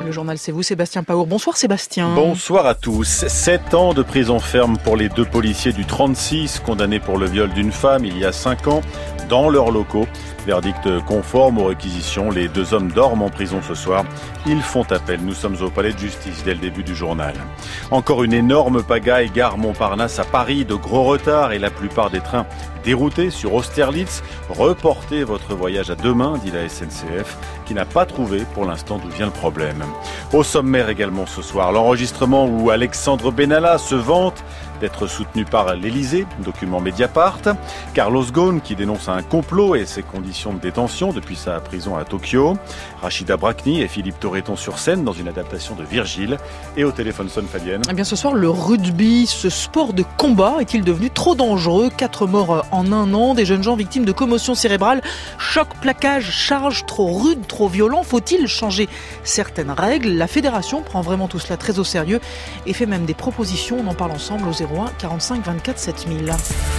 Le journal, c'est vous, Sébastien Paour. Bonsoir Sébastien. Bonsoir à tous. 7 ans de prison ferme pour les 2 policiers du 36 condamnés pour le viol d'une femme il y a 5 ans dans leurs locaux. Verdict conforme aux réquisitions. Les 2 hommes dorment en prison ce soir. Ils font appel. Nous sommes au palais de justice dès le début du journal. Encore une énorme pagaille, gare Montparnasse à Paris. De gros retards et la plupart des trains déroutés sur Austerlitz. Reportez votre voyage à demain, dit la SNCF, qui n'a pas trouvé pour l'instant d'où vient le problème. Au sommaire également ce soir, l'enregistrement où Alexandre Benalla se vante d'être soutenu par l'Elysée, document Mediapart. Carlos Ghosn qui dénonce un complot et ses conditions de détention depuis sa prison à Tokyo. Rachida Brakni et Philippe Torreton sur scène dans une adaptation de Virgile. Et au téléphone sonne Fabienne. Eh bien ce soir, le rugby, ce sport de combat, est-il devenu trop dangereux ? 4 morts en 1 an, des jeunes gens victimes de commotion cérébrale, choc, plaquage, charge, trop rude, trop violent. Faut-il changer certaines règles ? La fédération prend vraiment tout cela très au sérieux et fait même des propositions. On en parle ensemble au 01 45 24 7000.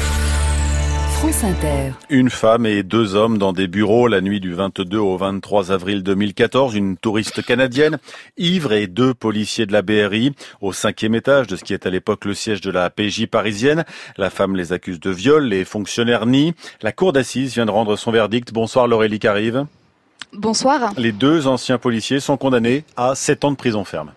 France Inter. Une femme et 2 hommes dans des bureaux la nuit du 22 au 23 avril 2014. Une touriste canadienne, ivre, et 2 policiers de la BRI au 5e étage de ce qui est à l'époque le siège de la PJ parisienne. La femme les accuse de viol, les fonctionnaires nient. La cour d'assises vient de rendre son verdict. Bonsoir Laurélie Carive. Bonsoir. Les 2 anciens policiers sont condamnés à 7 ans de prison ferme.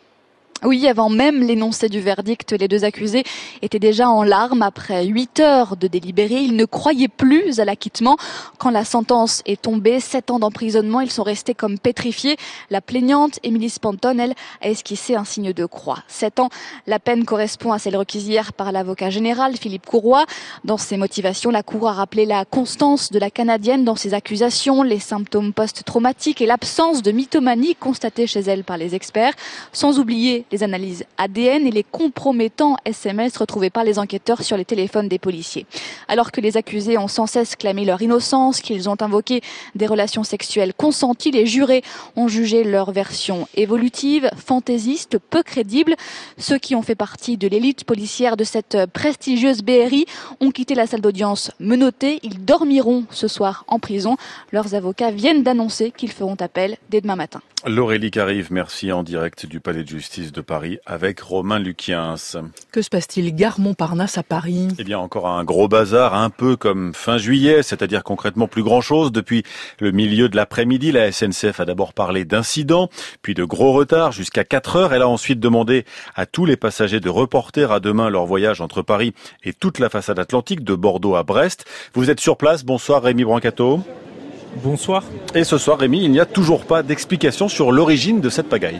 Oui, avant même l'énoncé du verdict, les 2 accusés étaient déjà en larmes après 8 heures de délibéré. Ils ne croyaient plus à l'acquittement. Quand la sentence est tombée, 7 ans d'emprisonnement, ils sont restés comme pétrifiés. La plaignante, Émilie Spanton, elle, a esquissé un signe de croix. 7 ans, la peine correspond à celle requise hier par l'avocat général, Philippe Courroy. Dans ses motivations, la Cour a rappelé la constance de la Canadienne dans ses accusations, les symptômes post-traumatiques et l'absence de mythomanie constatée chez elle par les experts, sans oublier les analyses ADN et les compromettants SMS retrouvés par les enquêteurs sur les téléphones des policiers. Alors que les accusés ont sans cesse clamé leur innocence, qu'ils ont invoqué des relations sexuelles consenties, les jurés ont jugé leur version évolutive, fantaisiste, peu crédible. Ceux qui ont fait partie de l'élite policière de cette prestigieuse BRI ont quitté la salle d'audience menottés. Ils dormiront ce soir en prison. Leurs avocats viennent d'annoncer qu'ils feront appel dès demain matin. Laurélie Carive, merci, en direct du Palais de Justice de Paris avec Romain Luquiens. Que se passe-t-il, gare Montparnasse à Paris ? Eh bien, encore un gros bazar, un peu comme fin juillet, c'est-à-dire concrètement plus grand-chose. Depuis le milieu de l'après-midi, la SNCF a d'abord parlé d'incidents, puis de gros retards jusqu'à 4 heures. Elle a ensuite demandé à tous les passagers de reporter à demain leur voyage entre Paris et toute la façade atlantique de Bordeaux à Brest. Vous êtes sur place. Bonsoir Rémi Brancato. Bonsoir. Et ce soir, Rémi, il n'y a toujours pas d'explication sur l'origine de cette pagaille.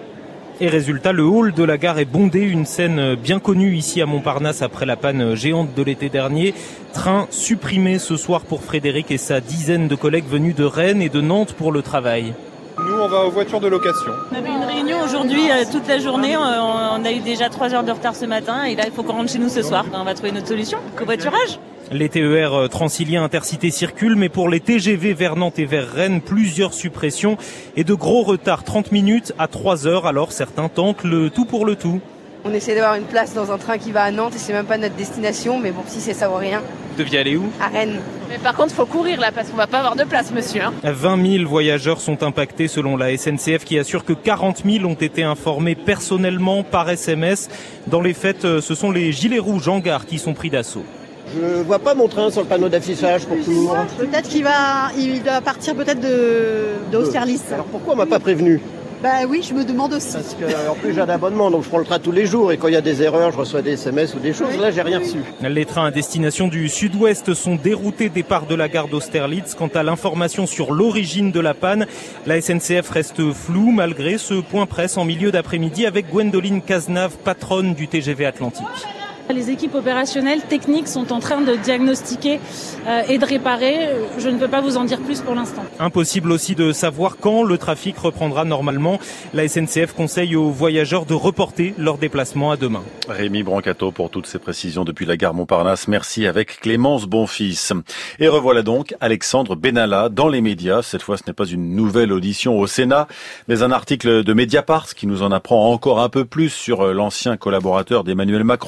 Et résultat, le hall de la gare est bondé, une scène bien connue ici à Montparnasse après la panne géante de l'été dernier. Train supprimé ce soir pour Frédéric et sa dizaine de collègues venus de Rennes et de Nantes pour le travail. Nous, on va aux voitures de location. On avait une réunion aujourd'hui toute la journée. On a eu déjà 3 heures de retard ce matin et là, il faut qu'on rentre chez nous ce soir. On va trouver notre solution. Covoiturage. Les TER Transilien Intercité circulent, mais pour les TGV vers Nantes et vers Rennes, plusieurs suppressions et de gros retards, 30 minutes à 3 heures. Alors certains tentent le tout pour le tout. On essaie d'avoir une place dans un train qui va à Nantes et c'est même pas notre destination, mais bon, si c'est ça vaut rien. Vous deviez aller où ? À Rennes. Mais par contre, il faut courir là parce qu'on va pas avoir de place, monsieur. 20 000 voyageurs sont impactés selon la SNCF qui assure que 40 000 ont été informés personnellement par SMS. Dans les faits, ce sont les gilets rouges en gare qui sont pris d'assaut. Je vois pas mon train sur le panneau d'affichage pour Tours. Peut-être qu'il doit partir peut-être d'Austerlitz. Alors pourquoi on m'a pas prévenu ? Bah oui, je me demande aussi. Parce que en plus j'ai un abonnement, donc je prends le train tous les jours et quand il y a des erreurs, je reçois des SMS ou des choses. Là, j'ai rien reçu. Les trains à destination du sud-ouest sont déroutés départ de la gare d'Austerlitz. Quant à l'information sur l'origine de la panne, la SNCF reste floue malgré ce point presse en milieu d'après-midi avec Gwendoline Cazenave, patronne du TGV Atlantique. Les équipes opérationnelles, techniques sont en train de diagnostiquer et de réparer. Je ne peux pas vous en dire plus pour l'instant. Impossible aussi de savoir quand le trafic reprendra normalement. La SNCF conseille aux voyageurs de reporter leur déplacement à demain. Rémi Brancato pour toutes ces précisions depuis la gare Montparnasse. Merci avec Clémence Bonfils. Et revoilà donc Alexandre Benalla dans les médias. Cette fois, ce n'est pas une nouvelle audition au Sénat, mais un article de Mediapart qui nous en apprend encore un peu plus sur l'ancien collaborateur d'Emmanuel Macron,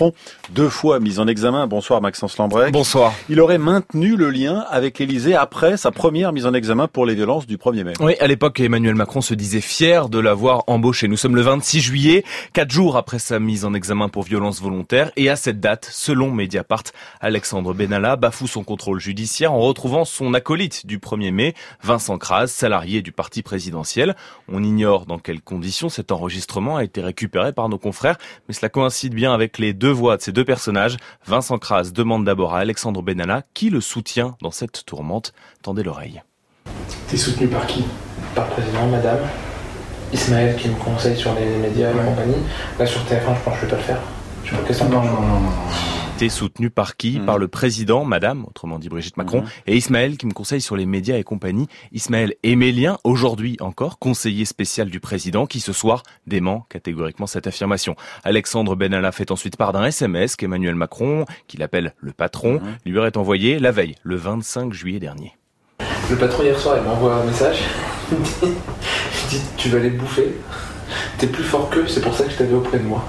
2 fois mis en examen. Bonsoir Maxence Lambrec. Bonsoir. Il aurait maintenu le lien avec l'Élysée après sa première mise en examen pour les violences du 1er mai. Oui, à l'époque, Emmanuel Macron se disait fier de l'avoir embauché. Nous sommes le 26 juillet, 4 jours après sa mise en examen pour violences volontaires. Et à cette date, selon Mediapart, Alexandre Benalla bafoue son contrôle judiciaire en retrouvant son acolyte du 1er mai, Vincent Kras, salarié du parti présidentiel. On ignore dans quelles conditions cet enregistrement a été récupéré par nos confrères, mais cela coïncide bien avec les 2 voix de ces 2 personnages. Vincent Kras demande d'abord à Alexandre Benalla qui le soutient dans cette tourmente. Tendez l'oreille. T'es soutenu par qui? Par le président, madame, Ismaël qui me conseille sur les médias et compagnie. Là sur TF1, je pense que je vais pas le faire. Je sais pas qu'est-ce que t'en penses. T'es soutenu par qui? Par le président, madame, autrement dit Brigitte Macron, et Ismaël qui me conseille sur les médias et compagnie. Ismaël Émélien, aujourd'hui encore, conseiller spécial du président, qui ce soir dément catégoriquement cette affirmation. Alexandre Benalla fait ensuite part d'un SMS qu'Emmanuel Macron, qu'il appelle le patron, lui aurait envoyé la veille, le 25 juillet dernier. Le patron hier soir, il m'envoie un message. Il dit tu vas les bouffer. T'es plus fort qu'eux, c'est pour ça que je t'avais auprès de moi.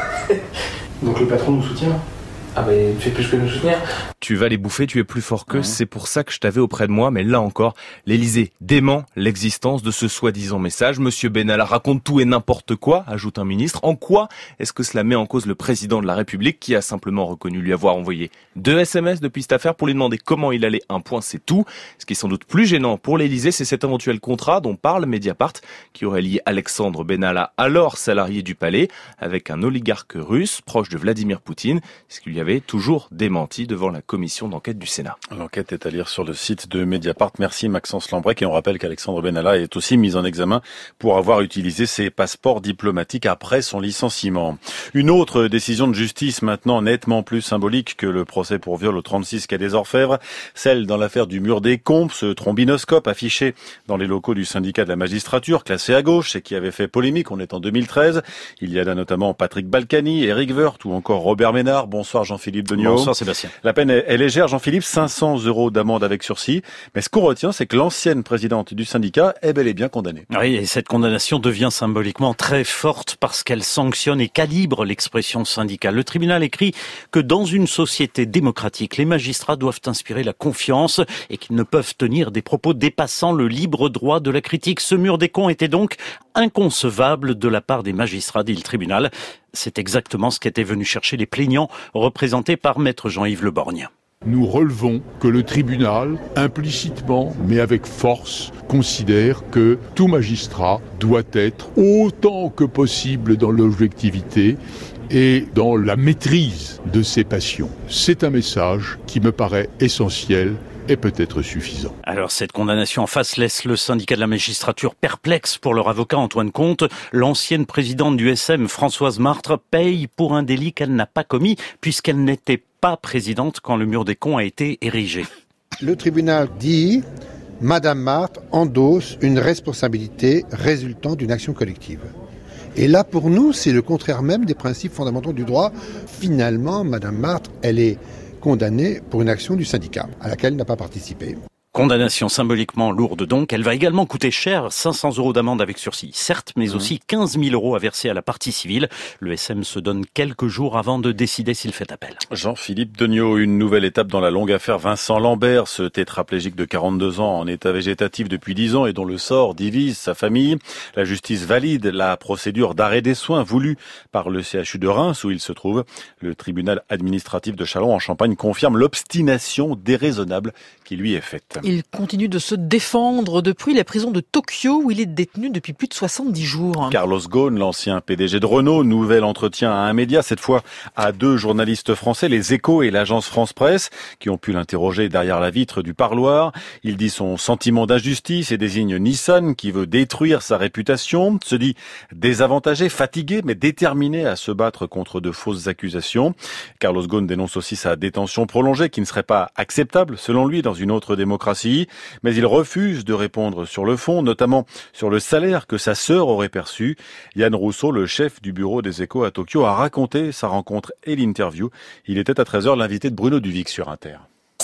Donc le patron nous soutient. Ah bah il fait plus que nous soutenir. Tu vas les bouffer, tu es plus fort qu'eux, c'est pour ça que je t'avais auprès de moi. Mais là encore, l'Élysée dément l'existence de ce soi-disant message. Monsieur Benalla raconte tout et n'importe quoi, ajoute un ministre. En quoi est-ce que cela met en cause le président de la République qui a simplement reconnu lui avoir envoyé 2 SMS depuis cette affaire pour lui demander comment il allait, un point, c'est tout. Ce qui est sans doute plus gênant pour l'Élysée, c'est cet éventuel contrat dont parle Mediapart qui aurait lié Alexandre Benalla, alors salarié du palais, avec un oligarque russe proche de Vladimir Poutine, ce qui lui avait toujours démenti devant la commission d'enquête du Sénat. L'enquête est à lire sur le site de Mediapart. Merci Maxence Lambrec. Et on rappelle qu'Alexandre Benalla est aussi mis en examen pour avoir utilisé ses passeports diplomatiques après son licenciement. Une autre décision de justice maintenant nettement plus symbolique que le procès pour viol au 36 quai des Orfèvres, celle dans l'affaire du mur des Comptes, ce trombinoscope affiché dans les locaux du syndicat de la magistrature, classé à gauche et qui avait fait polémique. On est en 2013. Il y a là notamment Patrick Balkany, Éric Woerth ou encore Robert Ménard. Bonsoir Jean-Philippe Degnaud. Bonsoir Sébastien. La peine est légère, Jean-Philippe, 500 € d'amende avec sursis. Mais ce qu'on retient, c'est que l'ancienne présidente du syndicat est bel et bien condamnée. Oui, et cette condamnation devient symboliquement très forte parce qu'elle sanctionne et calibre l'expression syndicale. Le tribunal écrit que dans une société démocratique, les magistrats doivent inspirer la confiance et qu'ils ne peuvent tenir des propos dépassant le libre droit de la critique. Ce mur des cons était donc inconcevable de la part des magistrats, dit le tribunal. C'est exactement ce qu'étaient venus chercher les plaignants représentés par maître Jean-Yves Le Borgne. Nous relevons que le tribunal, implicitement, mais avec force, considère que tout magistrat doit être autant que possible dans l'objectivité et dans la maîtrise de ses passions. C'est un message qui me paraît essentiel et peut-être suffisant. Alors cette condamnation en face laisse le syndicat de la magistrature perplexe. Pour leur avocat Antoine Comte, l'ancienne présidente du SM Françoise Martre paye pour un délit qu'elle n'a pas commis puisqu'elle n'était pas présidente quand le mur des cons a été érigé. Le tribunal dit Madame Martre endosse une responsabilité résultant d'une action collective. Et là, pour nous, c'est le contraire même des principes fondamentaux du droit. Finalement, Madame Martre, elle est condamnée pour une action du syndicat à laquelle elle n'a pas participé. Condamnation symboliquement lourde donc. Elle va également coûter cher, 500 € d'amende avec sursis, certes, mais aussi 15 000 € à verser à la partie civile. Le SM se donne quelques jours avant de décider s'il fait appel. Jean-Philippe Degnaud, une nouvelle étape dans la longue affaire Vincent Lambert, ce tétraplégique de 42 ans en état végétatif depuis 10 ans et dont le sort divise sa famille. La justice valide la procédure d'arrêt des soins voulue par le CHU de Reims où il se trouve. Le tribunal administratif de Châlons en Champagne confirme l'obstination déraisonnable qui lui est faite. Il continue de se défendre depuis la prison de Tokyo où il est détenu depuis plus de 70 jours. Carlos Ghosn, l'ancien PDG de Renault, nouvel entretien à un média, cette fois à 2 journalistes français, Les Échos et l'agence France Presse, qui ont pu l'interroger derrière la vitre du parloir. Il dit son sentiment d'injustice et désigne Nissan qui veut détruire sa réputation, se dit désavantagé, fatigué, mais déterminé à se battre contre de fausses accusations. Carlos Ghosn dénonce aussi sa détention prolongée qui ne serait pas acceptable, selon lui, dans une autre démocratie. Mais il refuse de répondre sur le fond, notamment sur le salaire que sa sœur aurait perçu. Yann Rousseau, le chef du bureau des Échos à Tokyo, a raconté sa rencontre et l'interview. Il était à 13h l'invité de Bruno Duvic sur Inter. Ce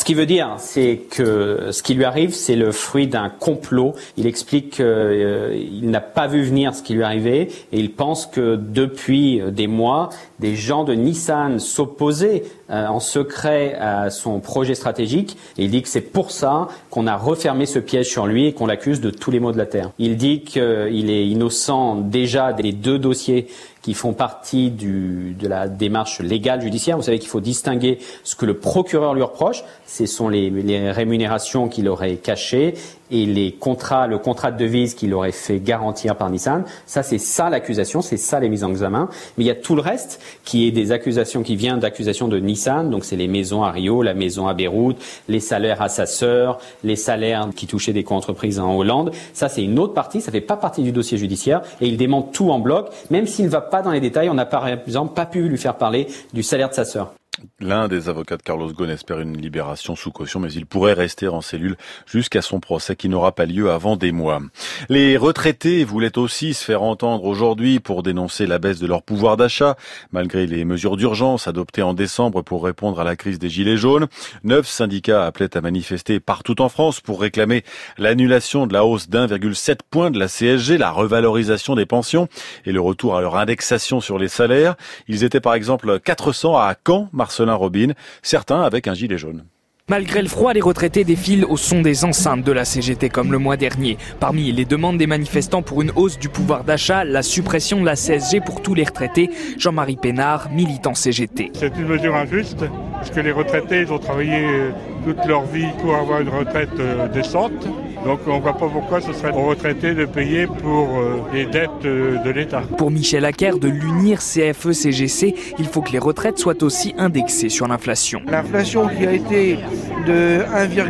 qu'il veut dire, c'est que ce qui lui arrive, c'est le fruit d'un complot. Il explique qu'il n'a pas vu venir ce qui lui arrivait et il pense que depuis des mois, des gens de Nissan s'opposaient en secret à son projet stratégique. Et il dit que c'est pour ça qu'on a refermé ce piège sur lui et qu'on l'accuse de tous les maux de la terre. Il dit qu'il est innocent déjà des 2 dossiers qui font partie de la démarche légale judiciaire. Vous savez qu'il faut distinguer ce que le procureur lui reproche, ce sont les rémunérations qu'il aurait cachées et le contrat de devise qu'il aurait fait garantir par Nissan. Ça, c'est ça l'accusation, c'est ça les mises en examen. Mais il y a tout le reste qui est des accusations qui viennent d'accusations de Nissan. Donc c'est les maisons à Rio, la maison à Beyrouth, les salaires à sa sœur, les salaires qui touchaient des co-entreprises en Hollande. Ça, c'est une autre partie, ça fait pas partie du dossier judiciaire et il dément tout en bloc, même s'il ne va pas dans les détails. On n'a par exemple pas pu lui faire parler du salaire de sa sœur. L'un des avocats de Carlos Ghosn espère une libération sous caution, mais il pourrait rester en cellule jusqu'à son procès qui n'aura pas lieu avant des mois. Les retraités voulaient aussi se faire entendre aujourd'hui pour dénoncer la baisse de leur pouvoir d'achat, malgré les mesures d'urgence adoptées en décembre pour répondre à la crise des Gilets jaunes. 9 syndicats appelaient à manifester partout en France pour réclamer l'annulation de la hausse d'1,7 point de la CSG, la revalorisation des pensions et le retour à leur indexation sur les salaires. Ils étaient par exemple 400 à Caen, Marcelin Robin, certains avec un gilet jaune. Malgré le froid, les retraités défilent au son des enceintes de la CGT comme le mois dernier. Parmi les demandes des manifestants pour une hausse du pouvoir d'achat, la suppression de la CSG pour tous les retraités. Jean-Marie Pénard, militant CGT. C'est une mesure injuste, parce que les retraités ils ont travaillé toute leur vie pour avoir une retraite décente. Donc on ne voit pas pourquoi ce serait aux retraités de payer pour les dettes de l'État. Pour Michel Acker de l'UNIR CFE-CGC, il faut que les retraites soient aussi indexées sur l'inflation. L'inflation qui a été de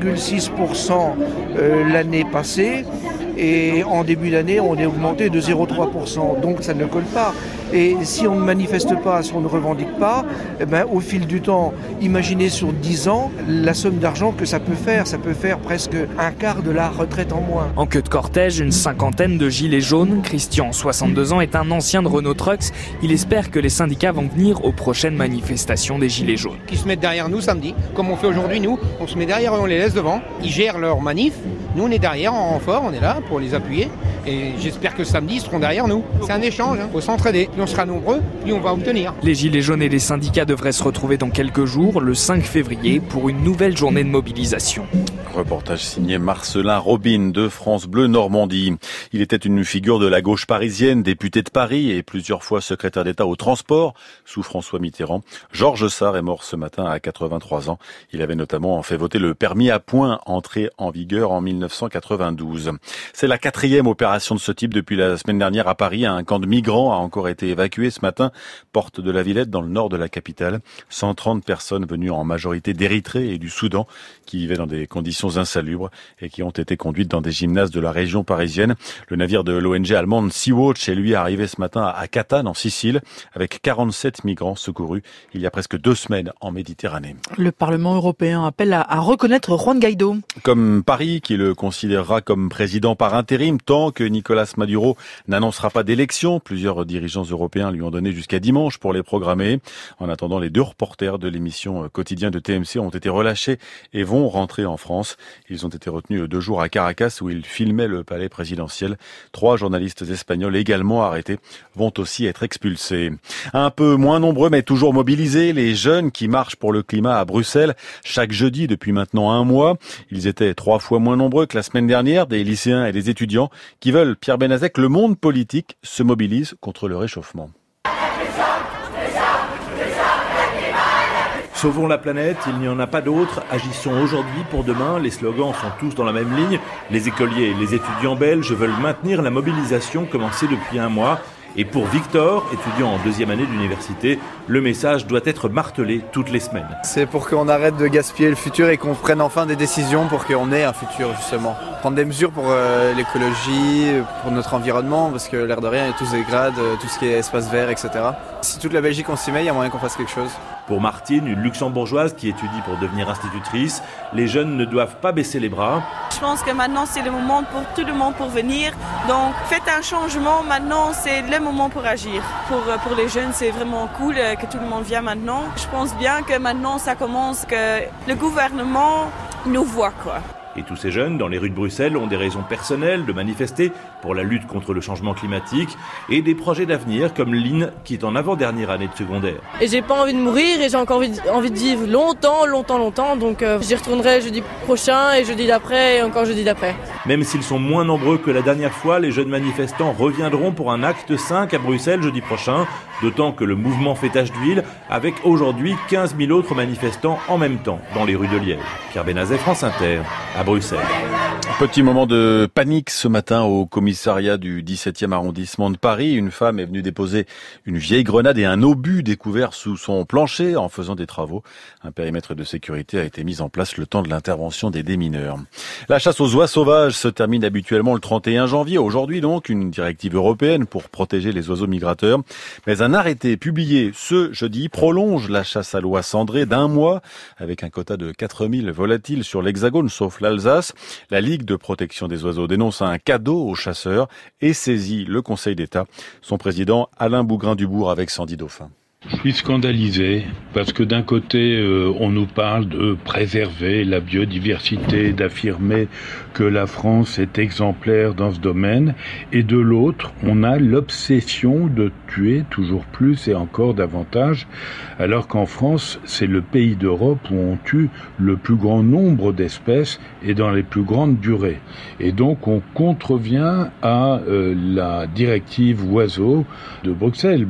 1,6% l'année passée, et en début d'année, on est augmenté de 0,3%. Donc ça ne colle pas. Et si on ne manifeste pas, si on ne revendique pas, au fil du temps, imaginez sur 10 ans la somme d'argent que ça peut faire. Ça peut faire presque un quart de la retraite en moins. En queue de cortège, une cinquantaine de gilets jaunes. Christian, 62 ans, est un ancien de Renault Trucks. Il espère que les syndicats vont venir aux prochaines manifestations des gilets jaunes. Qui se mettent derrière nous samedi, comme on fait aujourd'hui nous. On se met derrière eux, on les laisse devant. Ils gèrent leur manif. Nous, on est derrière en renfort, on est là pour les appuyer. Et j'espère que samedi, ils seront derrière nous. C'est un échange, il faut s'entraider. Plus on sera nombreux, plus on va obtenir. Les Gilets jaunes et les syndicats devraient se retrouver dans quelques jours, le 5 février, pour une nouvelle journée de mobilisation. Reportage signé Marcelin Robin de France Bleu Normandie. Il était une figure de la gauche parisienne, député de Paris et plusieurs fois secrétaire d'État au transport sous François Mitterrand. Georges Sarr est mort ce matin à 83 ans. Il avait notamment fait voter le permis à points entré en vigueur en 1992. C'est la 4e opération de ce type depuis la semaine dernière à Paris. Un camp de migrants a encore été évacué ce matin, porte de la Villette dans le nord de la capitale. 130 personnes venues en majorité d'Érythrée et du Soudan qui vivaient dans des conditions insalubres et qui ont été conduites dans des gymnases de la région parisienne. Le navire de l'ONG allemande Sea-Watch est lui arrivé ce matin à Catane en Sicile avec 47 migrants secourus il y a presque 2 semaines en Méditerranée. Le Parlement européen appelle à reconnaître Juan Guaidó. Comme Paris qui le considérera comme président par intérim tant que Nicolás Maduro n'annoncera pas d'élection. Plusieurs dirigeants européens lui ont donné jusqu'à dimanche pour les programmer. En attendant, les 2 reporters de l'émission quotidien de TMC ont été relâchés et vont rentrer en France. Ils ont été retenus 2 jours à Caracas où ils filmaient le palais présidentiel. 3 journalistes espagnols également arrêtés vont aussi être expulsés. Un peu moins nombreux mais toujours mobilisés, les jeunes qui marchent pour le climat à Bruxelles chaque jeudi depuis maintenant 1 mois. Ils étaient 3 fois moins nombreux que la semaine dernière, des lycéens et des étudiants qui veulent, Pierre Benazek, le monde politique se mobilise contre le réchauffement. Sauvons la planète, il n'y en a pas d'autre. Agissons aujourd'hui pour demain. Les slogans sont tous dans la même ligne. Les écoliers et les étudiants belges veulent maintenir la mobilisation commencée depuis 1 mois. Et pour Victor, étudiant en 2e année d'université, le message doit être martelé toutes les semaines. C'est pour qu'on arrête de gaspiller le futur et qu'on prenne enfin des décisions pour qu'on ait un futur, justement. Prendre des mesures pour l'écologie, pour notre environnement, parce que l'air de rien, tout se dégrade, tout ce qui est espace vert, etc. Si toute la Belgique on s'y met, il y a moyen qu'on fasse quelque chose. Pour Martine, une luxembourgeoise qui étudie pour devenir institutrice, les jeunes ne doivent pas baisser les bras. Je pense que maintenant c'est le moment pour tout le monde pour venir. Donc faites un changement, maintenant c'est le moment pour agir. Pour les jeunes c'est vraiment cool que tout le monde vienne maintenant. Je pense bien que maintenant ça commence, que le gouvernement nous voit quoi. Et tous ces jeunes, dans les rues de Bruxelles, ont des raisons personnelles de manifester pour la lutte contre le changement climatique et des projets d'avenir comme Lynn, qui est en avant-dernière année de secondaire. Et j'ai pas envie de mourir et j'ai encore envie de vivre longtemps, donc j'y retournerai jeudi prochain et jeudi d'après et encore jeudi d'après. Même s'ils sont moins nombreux que la dernière fois, les jeunes manifestants reviendront pour un acte 5 à Bruxelles jeudi prochain, d'autant que le mouvement fait tache d'huile avec aujourd'hui 15 000 autres manifestants en même temps dans les rues de Liège. Pierre Benazet, France Inter, à Bruxelles. Petit moment de panique ce matin au commissariat du 17e arrondissement de Paris. Une femme est venue déposer une vieille grenade et un obus découvert sous son plancher en faisant des travaux. Un périmètre de sécurité a été mis en place le temps de l'intervention des démineurs. La chasse aux oies sauvages se termine habituellement le 31 janvier. Aujourd'hui donc, une directive européenne pour protéger les oiseaux migrateurs. Mais un arrêté publié ce jeudi prolonge la chasse à l'oie cendrée d'1 mois avec un quota de 4000 volatiles sur l'Hexagone sauf l'Alsace. La Ligue de protection des oiseaux dénonce un cadeau aux chasseurs et saisit le Conseil d'État. Son président Alain Bougrain-Dubourg avec Sandy Dauphin. Je suis scandalisé parce que d'un côté, on nous parle de préserver la biodiversité, d'affirmer que la France est exemplaire dans ce domaine, et de l'autre, on a l'obsession de tuer toujours plus et encore davantage, alors qu'en France, c'est le pays d'Europe où on tue le plus grand nombre d'espèces et dans les plus grandes durées. Et donc, on contrevient à la directive oiseaux de Bruxelles.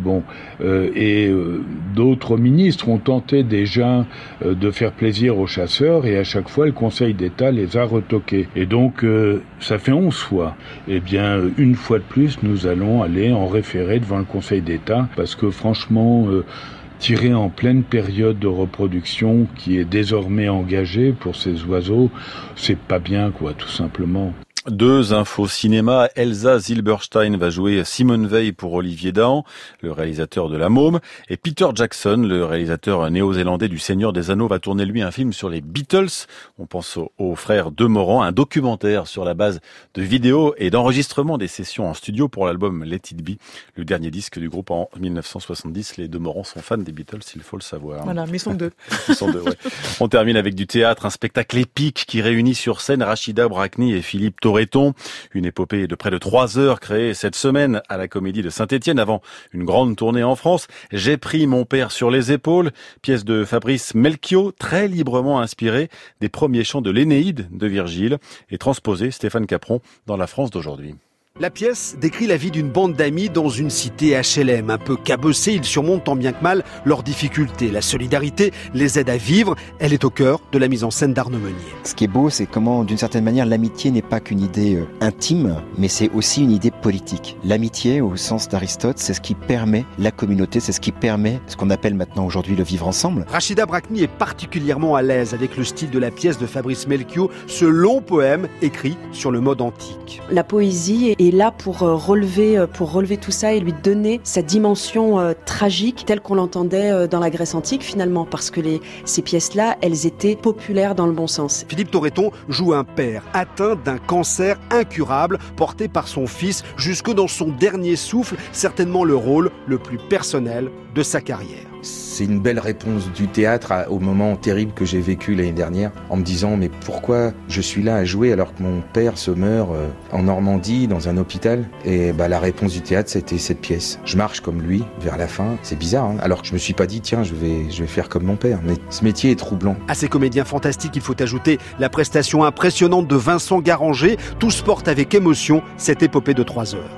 D'autres ministres ont tenté déjà de faire plaisir aux chasseurs et à chaque fois le Conseil d'État les a retoqués. Et donc ça fait 11 fois. Eh bien une fois de plus nous allons aller en référé devant le Conseil d'État parce que franchement tirer en pleine période de reproduction qui est désormais engagée pour ces oiseaux, c'est pas bien quoi tout simplement. 2 infos cinéma. Elsa Zilberstein va jouer Simone Veil pour Olivier Dahan, le réalisateur de La Môme. Et Peter Jackson, le réalisateur néo-zélandais du Seigneur des Anneaux, va tourner lui un film sur les Beatles. On pense aux frères De Morand, un documentaire sur la base de vidéos et d'enregistrements des sessions en studio pour l'album Let It Be, le dernier disque du groupe en 1970. Les De Morand sont fans des Beatles, il faut le savoir. Voilà, mais ils sont 2. Ils sont 2, ouais. On termine avec du théâtre, un spectacle épique qui réunit sur scène Rachida Brakni et Philippe Toretton. Une épopée de près de 3 heures créée cette semaine à la Comédie de Saint-Étienne avant une grande tournée en France. J'ai pris mon père sur les épaules, pièce de Fabrice Melchior, très librement inspirée des premiers chants de l'Énéide de Virgile et transposée, Stéphane Capron, dans la France d'aujourd'hui. La pièce décrit la vie d'une bande d'amis dans une cité HLM. Un peu cabossée, ils surmontent tant bien que mal leurs difficultés. La solidarité les aide à vivre. Elle est au cœur de la mise en scène d'Arnaud Meunier. Ce qui est beau, c'est comment, d'une certaine manière, l'amitié n'est pas qu'une idée intime, mais c'est aussi une idée politique. L'amitié, au sens d'Aristote, c'est ce qui permet la communauté, c'est ce qui permet ce qu'on appelle maintenant aujourd'hui le vivre ensemble. Rachida Brakni est particulièrement à l'aise avec le style de la pièce de Fabrice Melchior, ce long poème écrit sur le mode antique. La poésie est là pour relever tout ça et lui donner sa dimension tragique telle qu'on l'entendait dans la Grèce antique finalement, parce que ces pièces-là, elles étaient populaires dans le bon sens. Philippe Toretton joue un père atteint d'un cancer incurable porté par son fils jusque dans son dernier souffle, certainement le rôle le plus personnel de sa carrière. C'est une belle réponse du théâtre au moment terrible que j'ai vécu l'année dernière, en me disant mais pourquoi je suis là à jouer alors que mon père se meurt en Normandie dans un hôpital. Et la réponse du théâtre c'était cette pièce. Je marche comme lui vers la fin, c'est bizarre hein, alors que je me suis pas dit tiens je vais faire comme mon père, mais ce métier est troublant. À ces comédiens fantastiques il faut ajouter la prestation impressionnante de Vincent Garanger. Tous portent avec émotion cette épopée de 3 heures.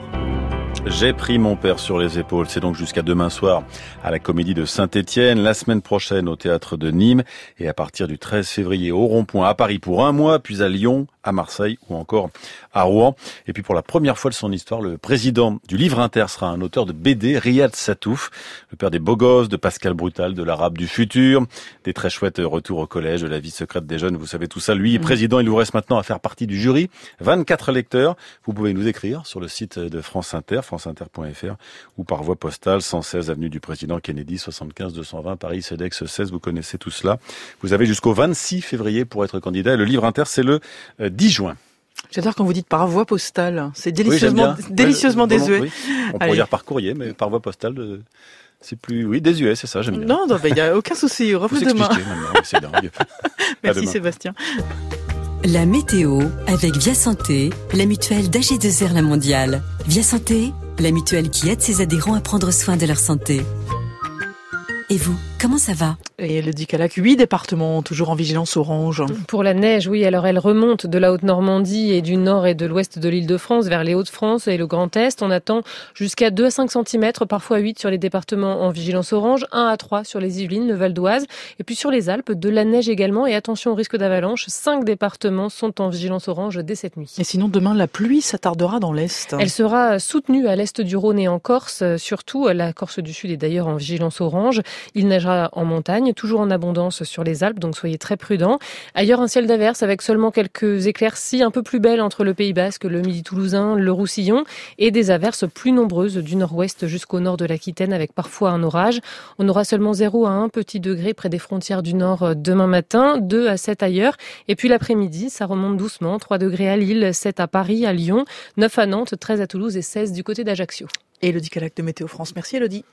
J'ai pris mon père sur les épaules. C'est donc jusqu'à demain soir à la Comédie de Saint-Étienne, la semaine prochaine au Théâtre de Nîmes et à partir du 13 février au Rond-Point à Paris pour 1 mois, puis à Lyon, à Marseille ou encore à Rouen. Et puis pour la première fois de son histoire, le président du Livre Inter sera un auteur de BD, Riyad Satouf, le père des beaux gosses, de Pascal Brutal, de l'Arabe du futur, des très chouettes retours au collège, de la vie secrète des jeunes, vous savez tout ça. Lui est président, il vous reste maintenant à faire partie du jury. 24 lecteurs, vous pouvez nous écrire sur le site de France Inter, franceinter.fr ou par voie postale 116 avenue du Président Kennedy, 75 220 Paris, CEDEX 16. Vous connaissez tout cela. Vous avez jusqu'au 26 février pour être candidat. Et le livre inter, c'est le 10 juin. J'adore quand vous dites par voie postale. C'est délicieusement désuet. Oui. On pourrait dire par courrier, mais par voie postale, c'est plus... Oui, désuet, c'est ça, j'aime bien. Non, il n'y a aucun souci. Revenez demain. C'est dingue. Merci Sébastien. La météo avec Via Santé, la mutuelle d'AG2R La Mondiale. Via Santé, la mutuelle qui aide ses adhérents à prendre soin de leur santé. Et vous, comment ça va ? Et Elodie Calac, 8 départements toujours en vigilance orange. Pour la neige, oui, alors elle remonte de la Haute-Normandie et du nord et de l'ouest de l'Île-de-France vers les Hauts-de-France et le Grand Est. On attend jusqu'à 2 à 5 cm, parfois 8 sur les départements en vigilance orange, 1 à 3 sur les Yvelines, le Val d'Oise. Et puis sur les Alpes, de la neige également et attention au risque d'avalanche. 5 départements sont en vigilance orange dès cette nuit. Et sinon, demain, la pluie s'attardera dans l'Est. Elle sera soutenue à l'Est du Rhône et en Corse, surtout. La Corse du Sud est d'ailleurs en vigilance orange. Il neigera en montagne, toujours en abondance sur les Alpes, donc soyez très prudents. Ailleurs, un ciel d'averse avec seulement quelques éclaircies un peu plus belles entre le Pays Basque, le Midi toulousain, le Roussillon, et des averses plus nombreuses du nord-ouest jusqu'au nord de l'Aquitaine avec parfois un orage. On aura seulement 0 à 1 petit degré près des frontières du nord demain matin, 2 à 7 ailleurs. Et puis l'après-midi, ça remonte doucement, 3 degrés à Lille, 7 à Paris, à Lyon, 9 à Nantes, 13 à Toulouse et 16 du côté d'Ajaccio. Et Elodie Calac de Météo France. Merci Elodie.